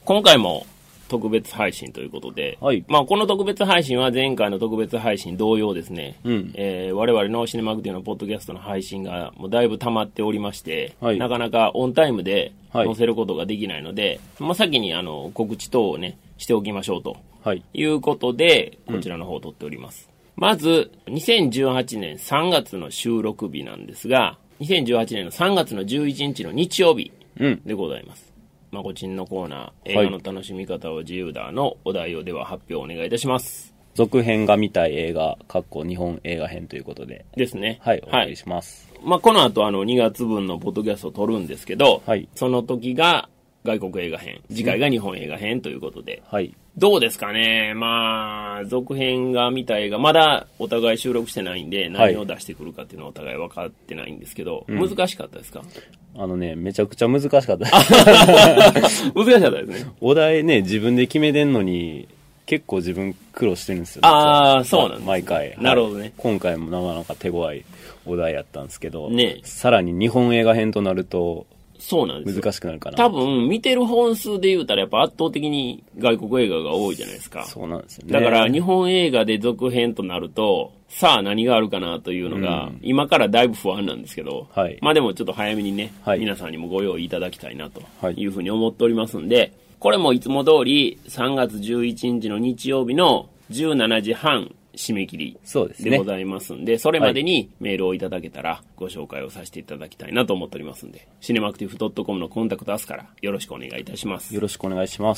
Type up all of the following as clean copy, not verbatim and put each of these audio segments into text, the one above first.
今回も特別配信ということで、 はい。 まあこの特別配信は前回の特別配信同様ですね、我々のシネマグティのポッドキャストの配信がもうだいぶ溜まっておりまして、 はい、 なかなかオンタイムで載せることができないので、まあ先に告知等をね、しておきましょうと、いうことで、こちらの方を撮っております。まず、2018年3月の収録日なんですが、2018年の3月の11日の日曜日でございます。まこちんのコーナー、映画の楽しみ方は自由だのお題をでは発表お願いいたします。 続編が見たい映画、日本映画編ということで。 ですね。 はい、お願いします。 まあ、この後2月分のポッドキャストを撮るんですけど、その時が外国映画編、次回が日本映画編ということで。どうですかね。まあ、続編が見た映画、まだお互い収録してないんで、何を出してくるかっていうのはお互い分かってないんですけど、難しかったですか？ めちゃくちゃ難しかった。 難しかったですね。 お題ね、自分で決めてんのに、結構自分苦労してるんですよ。 そうなんです、ね。 毎回。 なるほどね。 今回もなかなか手強いお題やったんですけど、さらに日本映画編となると、 そうなんです難しくなるかな。 多分、見てる本数で言うたらやっぱ圧倒的に外国映画が多いじゃないですか。 そうなんですよね。 だから日本映画で続編となると、さあ何があるかなというのが、今からだいぶ不安なんですけど、まあでもちょっと早めにね、皆さんにもご用意いただきたいなというふうに思っておりますんで、これもいつも通り3月11日の日曜日の17時半、締め切りでございますんで、それまでにメールをいただけたらご紹介をさせていただきたいなと思っておりますんで、シネマクティフ .com のコンタクトアスからよろしくお願いいたします。 よろしくお願いします。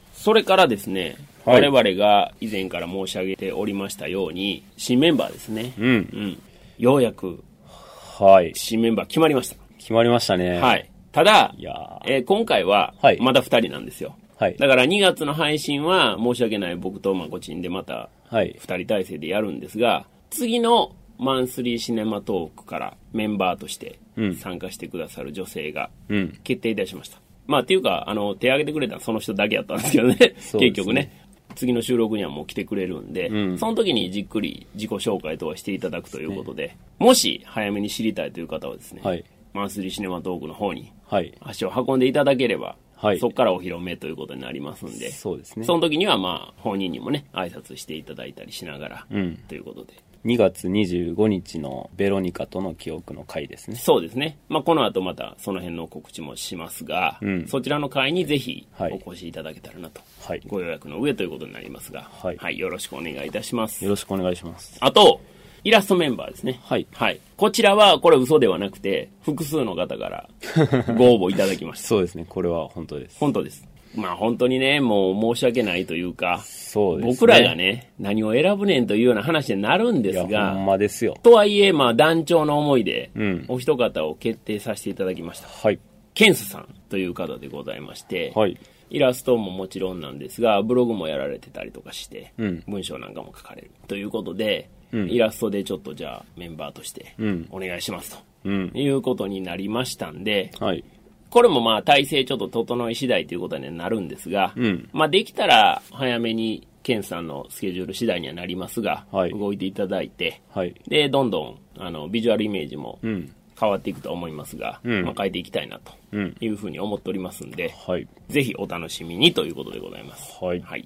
それからですね、我々が以前から申し上げておりましたように、新メンバーですね。ようやく、新メンバー決まりました。 決まりましたね。 ただ、今回はまだ2人なんですよ。だから2月の配信は申し訳ない僕とまこちんでまた2人体制でやるんですが、次のマンスリーシネマトークからメンバーとして参加してくださる女性が決定いたしました。まあっていうか手挙げてくれたのはその人だけやったんですけどね。結局ね。次の収録にはもう来てくれるんで、その時にじっくり自己紹介とはしていただくということで、もし早めに知りたいという方はですね、マンスリーシネマトークの方に足を運んでいただければ、そこからお披露目ということになりますんで、その時にはまあ本人にもね挨拶していただいたりしながら、ということで 2月25日のベロニカとの記憶の会ですね。 そうですね。まあこの後またその辺の告知もしますが、そちらの会にぜひお越しいただけたらなと、ご予約の上ということになりますが、よろしくお願いいたします。 よろしくお願いします。 あとイラストメンバーですね。こちらは、これ嘘ではなくて、複数の方からご応募いただきました。 そうですね。これは本当です。 本当です。まあ本当にね、もう申し訳ないというか、僕らがね、何を選ぶねんというような話になるんですが、 ほんまですよ。 とはいえ、まあ団長の思いで、お一方を決定させていただきました。ケンスさんという方でございまして、イラストももちろんなんですが、ブログもやられてたりとかして、文章なんかも書かれるということで、イラストでちょっとじゃあメンバーとしてお願いしますと、いうことになりましたんで、これもまあ体制ちょっと整い次第ということにはなるんですが、まあできたら早めにケンさんのスケジュール次第にはなりますが、動いていただいて、でどんどんビジュアルイメージも変わっていくと思いますが、まあ、変えていきたいなというふうに思っておりますんで、ぜひお楽しみにということでございます。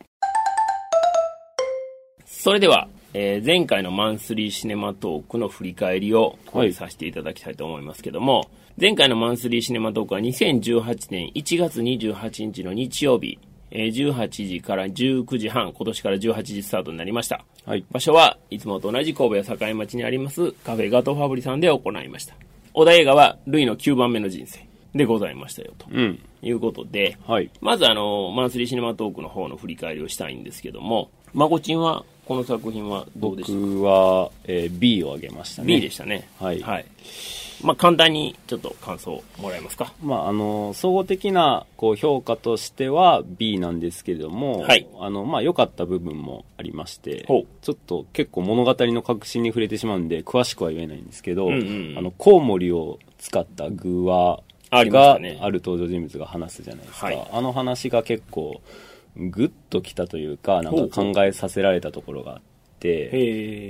それでは、前回のマンスリーシネマトークの振り返りをさせていただきたいと思いますけども、前回のマンスリーシネマトークは2018年1月28日の日曜日、18時から19時半、今年から18時スタートになりました。場所はいつもと同じ神戸や境町にありますカフェガトーファブリさんで行いました。お題映画はルイの9番目の人生でございましたよと、いうことで、まずマンスリーシネマトークの方の振り返りをしたいんですけども、まこちんはこの作品はどうでしたか？ 僕は、B をあげましたね。 B でしたね。まあ簡単にちょっと感想もらえますか？ まあ総合的なこう評価としては B なんですけれども、まあ良かった部分もありまして、ちょっと結構物語の核心に触れてしまうんで詳しくは言えないんですけど、コウモリを使った寓話がある登場人物が話すじゃないですか。あの話が結構グッときたというか、なんか考えさせられたところがあって、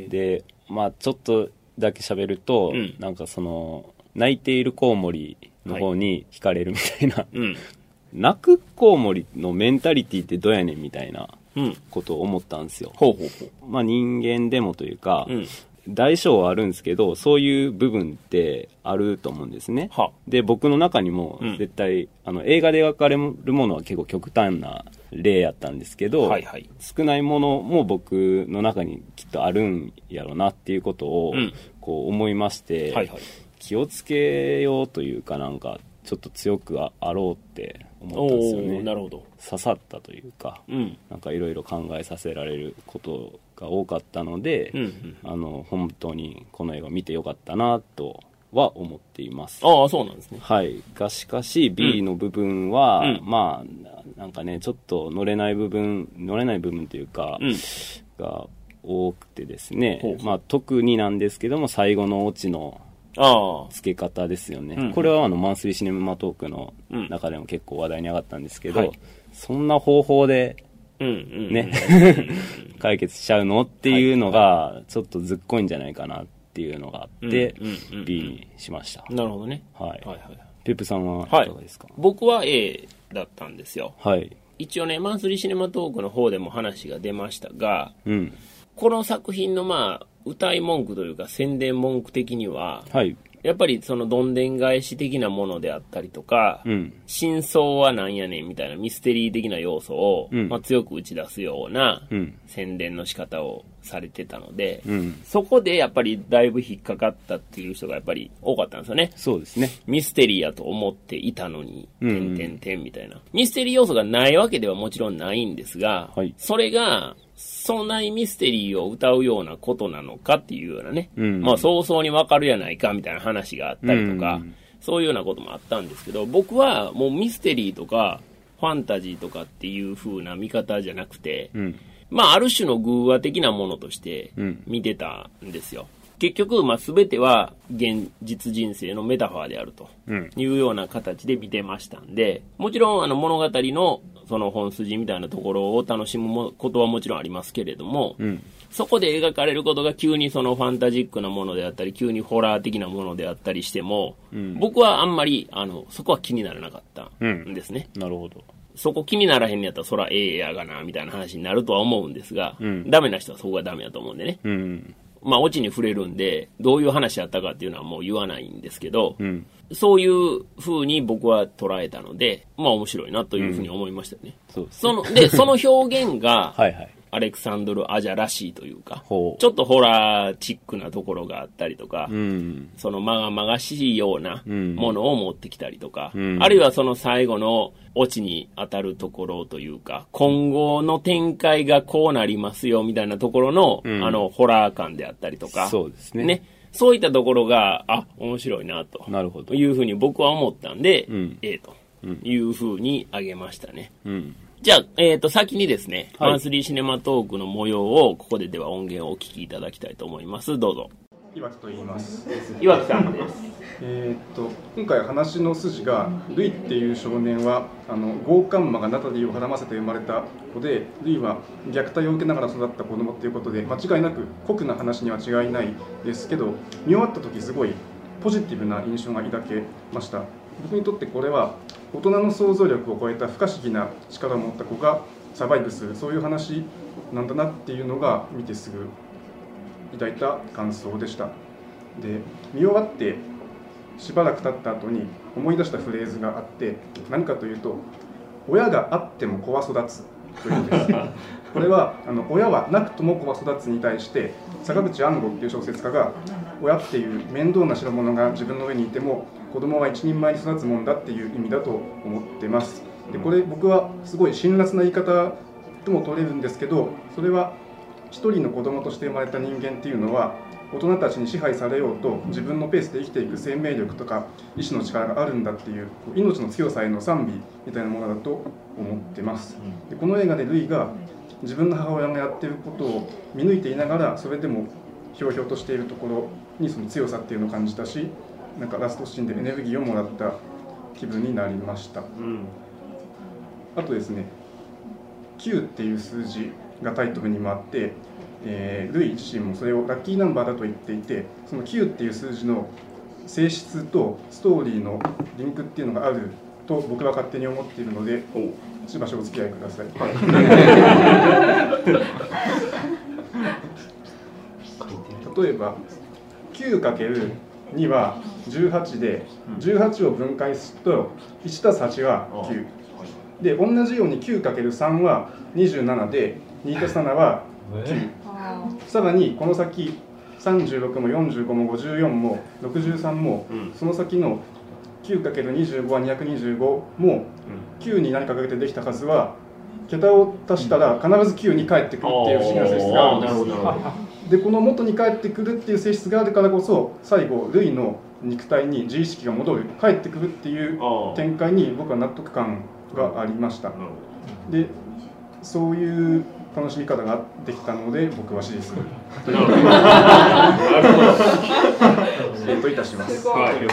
でまあちょっとだけ喋ると、なんかその泣いているコウモリの方に惹かれるみたいな、 泣くコウモリのメンタリティってどうやねんみたいなことを思ったんですよ。まあ人間でもというか、大小はあるんですけど、そういう部分ってあると思うんですね。で、僕の中にも絶対、映画で描かれるものは結構極端な例やったんですけど、少ないものも僕の中にきっとあるんやろなっていうことをこう思いまして、気をつけようというか、なんかちょっと強くあろうって思ったんですよね。 なるほど。 刺さったというか、なんかいろいろ考えさせられることが多かったので、本当にこの映画見てよかったなとは思っています。 ああ、そうなんですね。 はい。がしかし B の部分は、まあなんかね、ちょっと乗れない部分というか、が多くてですね、まあ特になんですけども、最後のオチの付け方ですよね。これはマンスリーシネマトークの中でも結構話題に上がったんですけど、そんな方法でね解決しちゃうのっていうのがちょっとずっこいんじゃないかなっていうのがあって B にしました。 なるほどね。 ペップさんはいかがですか？ 僕は A だったんですよ。一応ね、マンスリーシネマトークの方でも話が出ましたが、この作品のまあ歌い文句というか宣伝文句的には、やっぱりそのどんでん返し的なものであったりとか、真相はなんやねんみたいなミステリー的な要素を、まあ、強く打ち出すような宣伝の仕方をされてたので、そこでやっぱりだいぶ引っかかったっていう人がやっぱり多かったんですよね。 そうですね。 ミステリーやと思っていたのに、みたいな。ミステリー要素がないわけではもちろんないんですが、それが、そんなにミステリーを歌うようなことなのかっていうようなね、まあ早々にわかるやないかみたいな話があったりとか、そういうようなこともあったんですけど、僕はもうミステリーとかファンタジーとかっていう風な見方じゃなくて、まあある種の偶話的なものとして見てたんですよ。結局、まあ全ては現実人生のメタファーであるというような形で見てましたんで、もちろん物語のその本筋みたいなところを楽しむことはもちろんありますけれども、そこで描かれることが急にそのファンタジックなものであったり、急にホラー的なものであったりしても、僕はあんまりそこは気にならなかったんですね。 なるほど。 そこ気にならへんのやったらそらええやがなみたいな話になるとは思うんですが、ダメな人はそこがダメだと思うんでね。まあオチに触れるんでどういう話やったかっていうのはもう言わないんですけど、そういう風に僕は捉えたので、まあ面白いなという風に思いましたよね。その表現がアレクサンドル・アジャらしいというか、ちょっとホラーチックなところがあったりとか、そのまがまがしいようなものを持ってきたりとか、あるいはその最後のオチに当たるところというか、今後の展開がこうなりますよみたいなところの、ホラー感であったりとか、 そうですね。 そういったところが、面白いなというふうに僕は思ったんで、A というふうに挙げましたね。じゃあ、先にですね、マンスリーシネマトークの模様をここで音源をお聞きいただきたいと思います。どうぞ。 岩木と言います。 岩木さんです。 今回話の筋がルイっていう少年は強姦魔がナタリーをはらませて生まれた子で、ルイは虐待を受けながら育った子供っていうことで、間違いなく酷な話には違いないですけど、見終わった時すごいポジティブな印象が抱けました。僕にとってこれは大人の想像力を超えた不可思議な力を持った子がサバイブする、そういう話なんだなっていうのが見てすぐ抱いた感想でした。で、見終わってしばらく経った後に思い出したフレーズがあって、何かというと、親があっても子は育つというんです。これは親はなくとも子は育つに対して、坂口安吾っていう小説家が、親っていう面倒な代物が自分の上にいても子供は一人前に育つもんだっていう意味だと思ってます。で、これ僕はすごい辛辣な言い方とも取れるんですけど、それは一人の子供として生まれた人間っていうのは大人たちに支配されようと自分のペースで生きていく生命力とか意志の力があるんだっていう命の強さへの賛美みたいなものだと思ってます。で、この映画でルイが自分の母親がやっていることを見抜いていながら、それでもひょうひょうとしているところにその強さっていうのを感じたし、なんかラストシーンでエネルギーをもらった気分になりました。あとですね、9っていう数字がタイトルにもあって、ルイ自身もそれをラッキーナンバーだと言っていて、その9っていう数字の性質とストーリーのリンクっていうのがあると僕は勝手に思っているので、しばしお付き合いください。例えば 9×2 は18で、18を分解すると 1+8 は9で、同じように 9×3 は27で 2+7 は9、さらにこの先36も45も54も63も、その先の 9×25 は225も9に何かかけてできた数は桁を足したら必ず9に返ってくるっていう不思議な性質があるんです。でこの元に返ってくるっていう性質があるからこそ、最後類の肉体に自意識が戻る、返ってくるっていう展開に僕は納得感がありました。でそういう楽しみ方ができたので僕は支持するというといたします。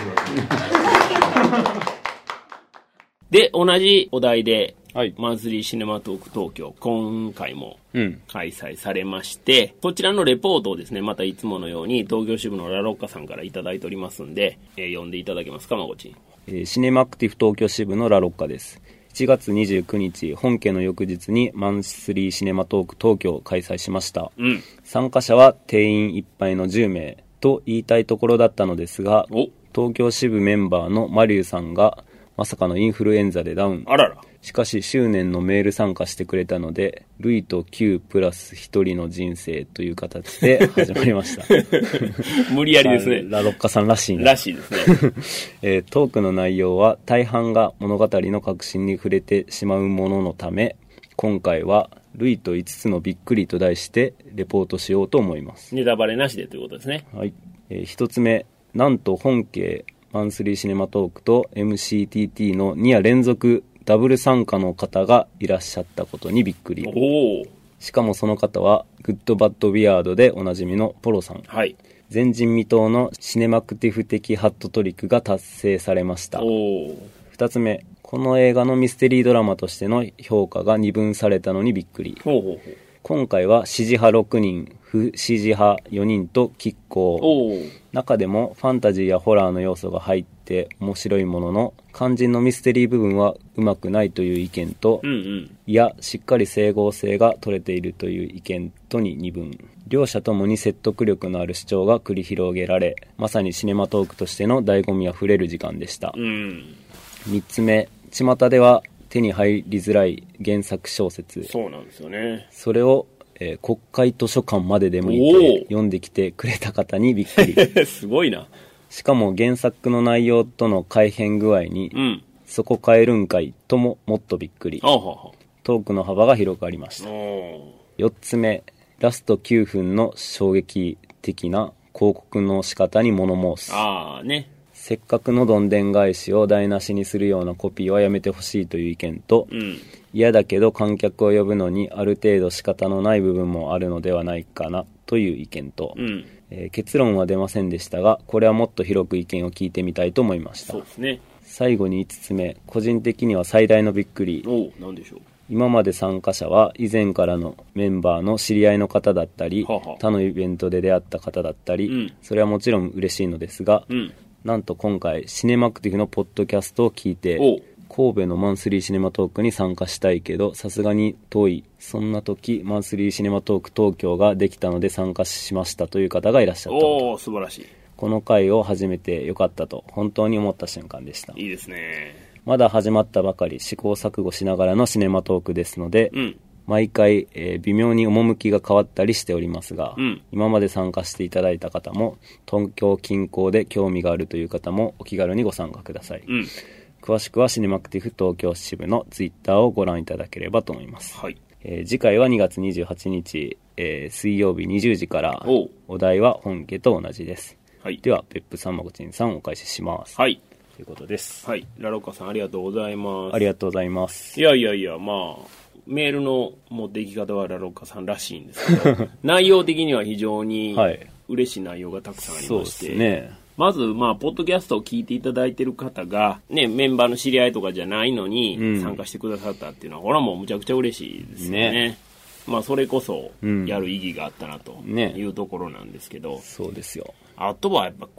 で同じお題で、マンスリーシネマトーク東京、今回も開催されまして、こちらのレポートをですね、またいつものように東京支部のラロッカさんからいただいておりますんで、読んでいただけますか、まこちん。 シネマクティブ東京支部のラロッカです。1月29日、本家の翌日にマンスリーシネマトーク東京を開催しました。参加者は定員いっぱいの10名と言いたいところだったのですが、東京支部メンバーのマリュウさんがまさかのインフルエンザでダウン。 あらら。 しかし執念のメール参加してくれたので、ルイと Q プラス1人の人生という形で始まりました。 無理やりですね。 ラロッカさんらしいな。 らしいですね。トークの内容は大半が物語の核心に触れてしまうもののため、今回はルイと5つのびっくりと題してレポートしようと思います。 ネタバレなしでということですね。 はい。1つ目、なんと本家マンスリーシネマトークと MCTT の2夜連続ダブル参加の方がいらっしゃったことにびっくり。しかもその方はグッドバッドビアードでおなじみのポロさん。 はい。 前人未到のシネマクティフ的ハットトリックが達成されました。2つ目、この映画のミステリードラマとしての評価が二分されたのにびっくり。今回は支持派6人、不支持派4人と拮抗。中でもファンタジーやホラーの要素が入って面白いものの、肝心のミステリー部分はうまくないという意見と、いやしっかり整合性が取れているという意見とに二分。両者ともに説得力のある主張が繰り広げられ、まさにシネマトークとしての醍醐味あふれる時間でした。3つ目、巷では手に入りづらい原作小説。 そうなんですよね。 それを国会図書館まで出向いて読んできてくれた方にびっくり。 すごいな。 しかも原作の内容との改変具合に、そこ変えるんかいとももっとびっくり。トークの幅が広がりました。4つ目、ラスト9分の衝撃的な広告の仕方に物申す。せっかくのどんでん返しを台無しにするようなコピーはやめてほしいという意見と、嫌だけど観客を呼ぶのにある程度仕方のない部分もあるのではないかなという意見と、結論は出ませんでしたが、これはもっと広く意見を聞いてみたいと思いました。 そうですね。 最後に5つ目、個人的には最大のびっくり。 何でしょう。 今まで参加者は以前からのメンバーの知り合いの方だったり、他のイベントで出会った方だったり、それはもちろん嬉しいのですが、なんと今回シネマクティブのポッドキャストを聞いて、神戸のマンスリーシネマトークに参加したいけどさすがに遠い、そんな時マンスリーシネマトーク東京ができたので参加しましたという方がいらっしゃった。 素晴らしい。 この回を始めてよかったと本当に思った瞬間でした。 いいですね。 まだ始まったばかり、試行錯誤しながらのシネマトークですので、毎回、微妙に趣が変わったりしておりますが、今まで参加していただいた方も東京近郊で興味があるという方もお気軽にご参加ください。詳しくはシネマクティブ東京支部のツイッターをご覧いただければと思います。次回は2月28日、水曜日20時から、お題は本家と同じです。では別府さん、まこちんさんお返しします。ということです。 ラロッカさんありがとうございます。 ありがとうございます。 いやまあメールの持っていき方はラロッカさんらしいんですけど内容的には非常に嬉しい内容がたくさんありまして、 そうですね。 まずポッドキャストを聞いていただいている方が、メンバーの知り合いとかじゃないのに参加してくださったっていうのは、これはもうむちゃくちゃ嬉しいですよね。それこそやる意義があったなというところなんですけど、 そうですよ。 あとはやっぱ国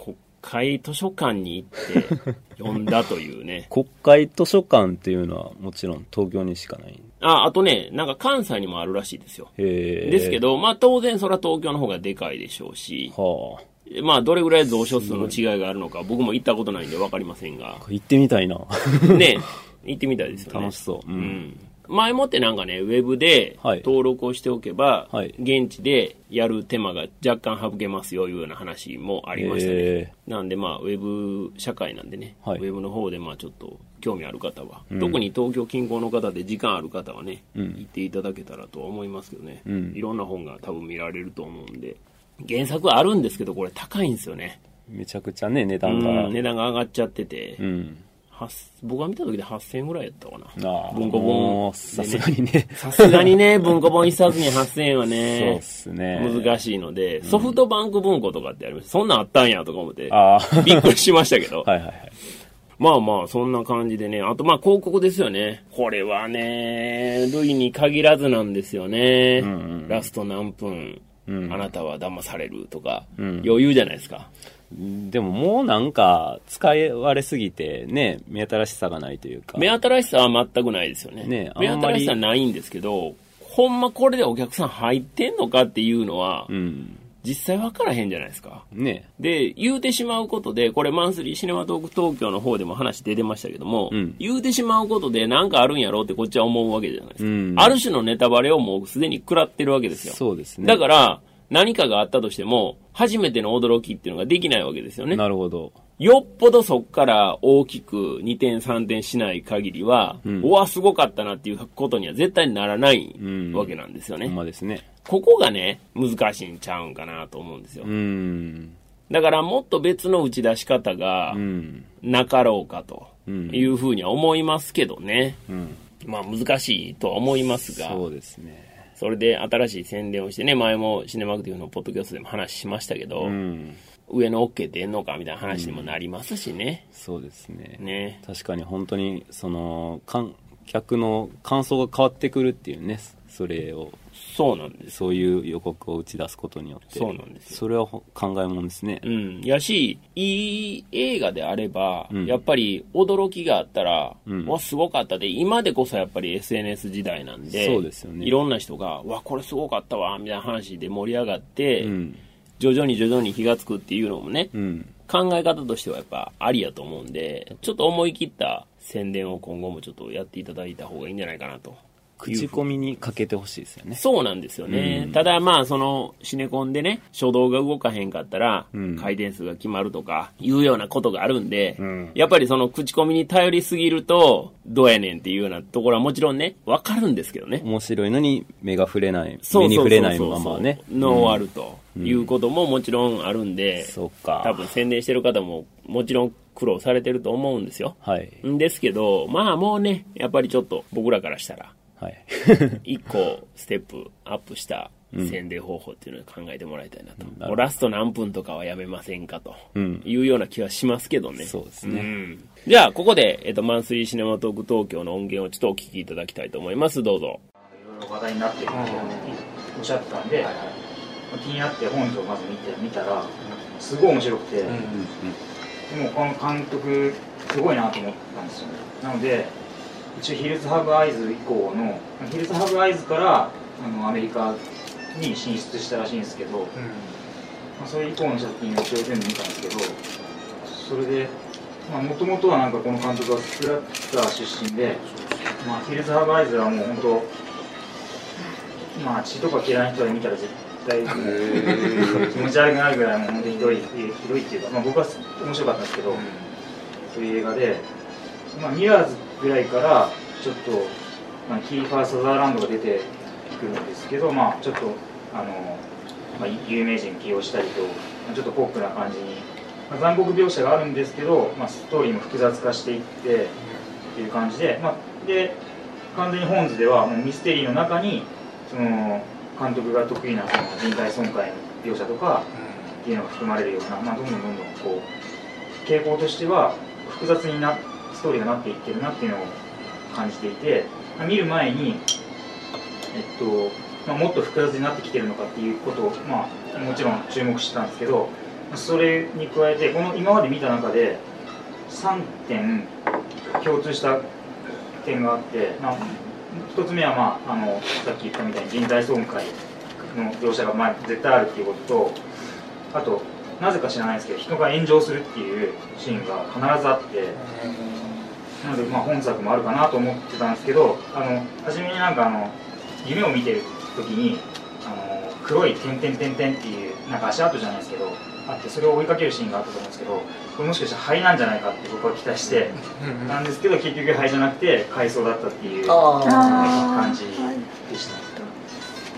会図書館に行って読んだというね。 国会図書館っていうのはもちろん東京にしかない。 あとね、なんか関西にもあるらしいですよ。ですけど、まあ当然それは東京の方がでかいでしょうし、まあどれぐらい蔵書数の違いがあるのか僕も行ったことないんで分かりませんが。 行ってみたいな。 ね、行ってみたいですよね。 楽しそう。 前もってなんかね、ウェブで登録をしておけば、現地でやる手間が若干省けますよいうような話もありましたね。なんでまあ、ウェブ社会なんでね、ウェブの方でまあちょっと興味ある方は、特に東京近郊の方で時間ある方はね、行っていただけたらとは思いますけどね、いろんな本が多分見られると思うんで、原作あるんですけど、これ高いんですよね。 めちゃくちゃね、値段が上がっちゃってて、僕が見た時で8000円ぐらいやったかな。文庫本。 さすがにね。 さすがにね、文庫本一冊に8000円はね、 そうっすね。 難しいので、ソフトバンク文庫とかってありました。そんなんあったんやとか思って、びっくりしましたけど。まあまあ、そんな感じでね。あとまあ広告ですよね。これはね、類に限らずなんですよね。ラスト何分、あなたは騙されるとか、余裕じゃないですか。 でももうなんか使い割れすぎてね、目新しさがないというか。 目新しさは全くないですよね。目新しさはないんですけど、ほんまこれでお客さん入ってんのかっていうのは、実際分からへんじゃないですか。で、言うてしまうことで、これマンスリーシネマトーク東京の方でも話出てましたけども、言うてしまうことでなんかあるんやろうってこっちは思うわけじゃないですか。ある種のネタバレをもうすでに食らってるわけですよ。 そうですね。 だから、何かがあったとしても、初めての驚きっていうのができないわけですよね。 なるほど。 よっぽどそっから大きく2点3点しない限りは、うわ、すごかったなっていうことには絶対にならないわけなんですよね。 ほんまですね。 ここがね、難しいんちゃうんかなと思うんですよ。だからもっと別の打ち出し方がなかろうかというふうには思いますけどね。まあ難しいとは思いますが。 そうですね。 それで新しい宣伝をしてね、前もシネマクティブのポッドキャストでも話しましたけど、上の OK 出んのかみたいな話にもなりますしね。 そうですね。確かに本当にその観客の感想が変わってくるっていうね、それを。 そうなんです。 そういう予告を打ち出すことによって。 そうなんですよ。 それは考えもんですね。 やし、いい映画であれば、やっぱり驚きがあったら、わ、すごかったで、今でこそやっぱり SNS 時代なんで、 そうですよね。 いろんな人が、わ、これすごかったわ、みたいな話で盛り上がって、徐々に火がつくっていうのもね、考え方としてはやっぱありやと思うんで、ちょっと思い切った宣伝を今後もちょっとやっていただいた方がいいんじゃないかなと。 口コミにかけてほしいですよね。 そうなんですよね。ただまあそのシネコンでね、初動が動かへんかったら、回転数が決まるとかいうようなことがあるんで、やっぱりその口コミに頼りすぎるとどうやねんっていうようなところはもちろんね、わかるんですけどね。 面白いのに目が触れない、目に触れないままね。 のあるということももちろんあるんで、多分宣伝してる方ももちろん苦労されてると思うんですよ。んですけど、まあもうね、やっぱりちょっと僕らからしたら、一個ステップアップした宣伝方法っていうのを考えてもらいたいなと。もうラスト何分とかはやめませんかというような気はしますけどね。 そうですね。 じゃあここで、マンスリーシネマトーク東京の音源をちょっとお聞きいただきたいと思います。どうぞ。 いろいろ話題になってるっておっしゃってたんで、気になって本をまず見たらすごい面白くて、でもこの監督すごいなと思ったんですよね。なので一応ヒルズ・ハブ・アイズ以降のヒルズ・ハブ・アイズからアメリカに進出したらしいんですけど、それ以降の作品を一応全部見たんですけど、それでもともとはなんかこの監督はスプラッター出身で、ヒルズ・ハブ・アイズはもう本当血とか嫌いな人が見たら絶対気持ち悪くなるぐらいもう本当にひどいっていうか、僕は面白かったんですけど、そういう映画で、ミラーズぐらいからちょっとキーファー・サザーランドが出てくるんですけど、ちょっと有名人起用したりとちょっとポップな感じに、残酷描写があるんですけど、ストーリーも複雑化していってっていう感じで、で完全にホーンズではもうミステリーの中にその監督が得意なその人体損壊の描写とかっていうのが含まれるような、どんどんこう傾向としては複雑にストーリーがなっていってるなっていうのを感じていて、見る前に、もっと複雑になってきてるのかっていうことを、もちろん注目してたんですけど、 それに加えてこの今まで見た中で3点共通した点があって、1つ目は、さっき言ったみたいに人材損壊の描写が絶対あるっていうことと、あとなぜか知らないですけど人が炎上するっていうシーンが必ずあって、なので本作もあるかなと思ってたんですけど、初めに夢を見てる時に黒い点々点々っていう足跡じゃないですけどあって、それを追いかけるシーンがあったと思うんですけど、これもしかしたら灰なんじゃないかって僕は期待してなんですけど、結局灰じゃなくて海藻だったっていう感じでした。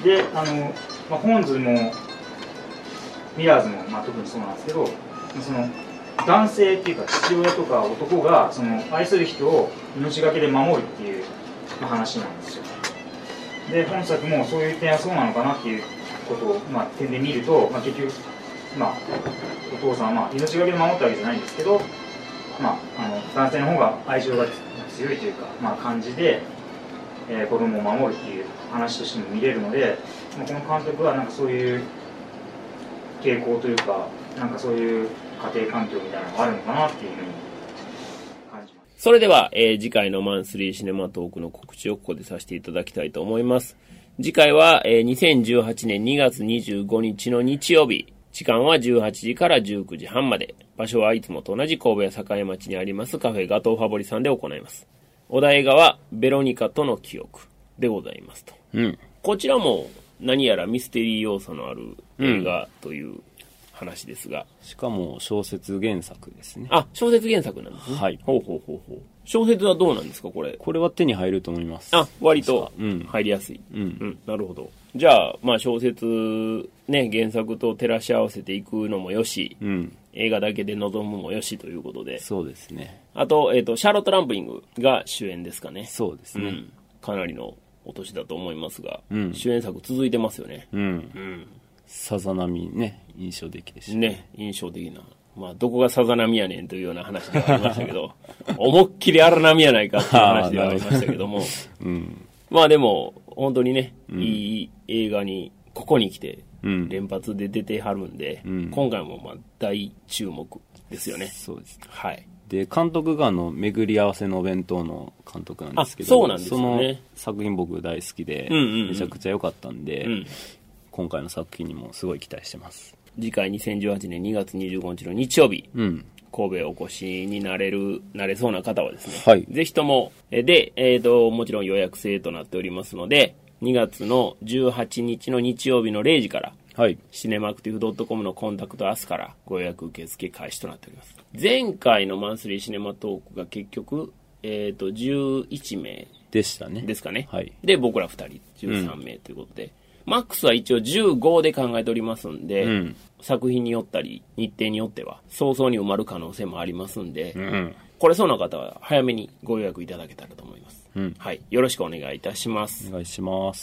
でホーンズもミラーズも特にそうなんですけど、その男性っていうか父親とか男がその愛する人を命がけで守るっていう話なんですよ。で本作もそういう点はそうなのかなっていうことを点で見ると、結局お父さんは命がけで守ったわけじゃないんですけど、男性の方が愛情が強いというか、感じで、子供を守るっていう話としても見れるので、この監督はそういう傾向というか、そういう家庭環境みたいなのがあるのかなっていうふうに感じます。 それでは、次回のマンスリーシネマトークの告知をここでさせていただきたいと思います。次回は、2018年2月25日の日曜日、時間は18時から19時半まで、場所はいつもと同じ神戸や栄町にありますカフェガトーファボリさんで行います。お題映画はベロニカとの記憶でございますと。こちらも何やらミステリー要素のある映画という話ですが、 しかも小説原作ですね。 小説原作なんですね。はい。ほう。小説はどうなんですか、これ。 これは手に入ると思います。 割と入りやすい。なるほど。じゃあ、小説ね、原作と照らし合わせていくのもよし、映画だけで臨むもよしということで。 そうですね。 あと、シャーロット・ランプリングが主演ですかね。 そうですね。 かなりのお年だと思いますが、主演作続いてますよね。 さざ波ね、印象的でしたね。印象的な。どこがさざ波やねんというような話ではありましたけど、思いっきり荒波やないかっていう話ではありましたけども、でも、本当にね、いい映画に、ここに来て、連発で出てはるんで、今回も大注目ですよね。 そうですね。 はい。 で、監督が巡り合わせのお弁当の監督なんですけど、 そうなんですよね。 その作品僕大好きで、めちゃくちゃ良かったんで、今回の作品にもすごい期待してます。 次回2018年2月25日の日曜日、神戸お越しになれそうな方はですね、ぜひとも、もちろん予約制となっておりますので、2月の18日の日曜日の0時から、シネマアクティブ .com のコンタクトアスからご予約受付開始となっております。前回のマンスリーシネマトークが結局、11名でしたね。 ですかね。で、僕ら2人、13名ということで、マックスは一応15で考えておりますんで、作品によったり日程によっては早々に埋まる可能性もありますんで、これそうな方は早めにご予約いただけたらと思います。はい。よろしくお願いいたします。 お願いします。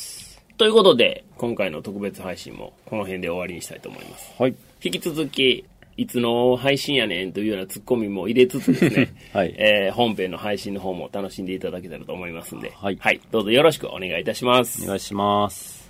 ということで、今回の特別配信もこの辺で終わりにしたいと思います。引き続き、いつの配信やねんというようなツッコミも入れつつですね、本編の配信の方も楽しんでいただけたらと思いますんで、どうぞよろしくお願いいたします。 お願いします。